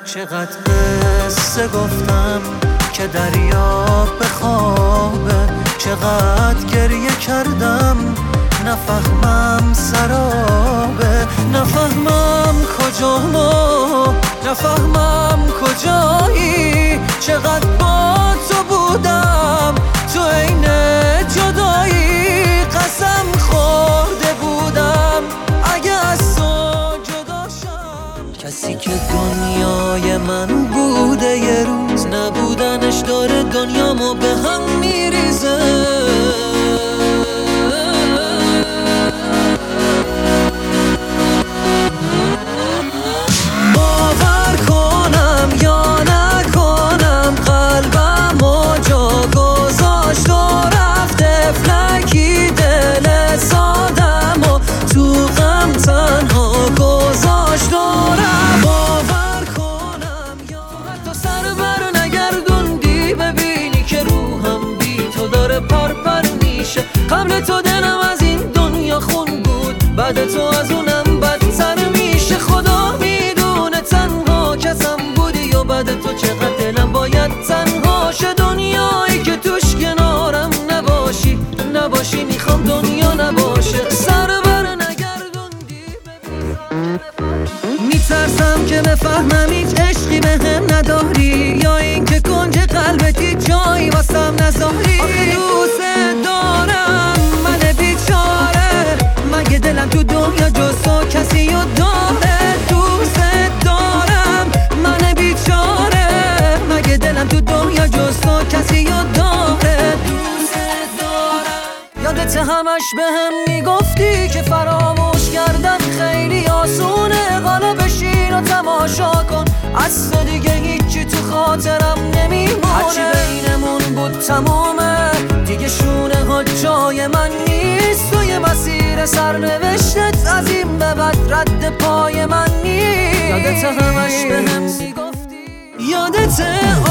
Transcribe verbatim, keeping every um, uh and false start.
چقدر قصه گفتم که دریا بخوابه، چقدر گریه کردم نفهمم سرابه، نفهمم کجا ما، نفهمم کجایی، چقدر با تو بودم تو عین جدایی، قسم خورده بودم اگه از تو جدا شم. کسی که دنیای من بوده یه روز نبودنش داره دنیامو به هم میریزه. باور کنم یا نکنم قلبمو جا گذاشت و رفته فلکی دل سادمو تو غم تنها گذاشت و رفت. باور کنم یا حتی سر بر نگردوندی ببینی که روحم بی تو داره پرپر میشه. قبل تو دلم از این دنیا خون بود، بعد تو از اونم بدتر میشه. خدا میدونه تنها کسم بودی و بعد تو چقدر دلم باید تنها شه. دنیایی که توش کنارم نباشی نباشی میخوام دنیا نباشه. سر بر نگردوندی میترسم که بفهمم هیچ عشقی به هم نداری، یا این که کنج قلبت هیچ جایی واسم نذاری. آخه دوست دارم من بیچاره، مگه دلم تو دنیا جز تو کسی رو داره. دوست دارم من بیچاره، مگه دلم تو دنیا جز تو کسی رو داره. دوست دارم. یادت همش به هم میگفتی که فراموش کردن خیلی آسونه، حالا بشین و تماشا کن از تو دیگه هیچی تو خاطرم نمیمونه. هرچی بینمون بود تمومه دیگه، شونه ها جای من نیست. توی مسیر سرنوشتت از این به بعد رد پای من نیست. یادت همش به هم میگفتی، یادت